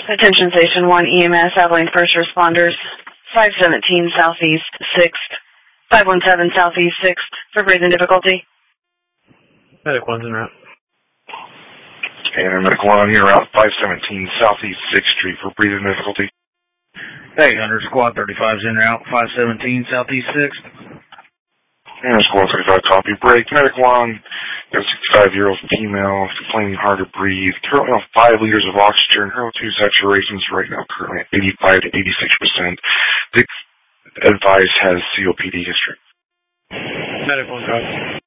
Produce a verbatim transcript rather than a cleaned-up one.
Attention Station one E M S, Abilene First Responders, five seventeen Southeast sixth, five one seven Southeast sixth, for breathing difficulty. Medic one's en route. And Medic one here, Route five seventeen Southeast sixth Street for breathing difficulty. eight hundred, Squad thirty-five is en route, five seventeen Southeast sixth. And Squad thirty-five, copy. Break. Medic one, a sixty-five-year-old female, complaining hard to breathe. Currently on five liters of oxygen. Her O two saturations right now currently at eighty-five to eighty-six percent. The advice has C O P D history. Medic one, copy.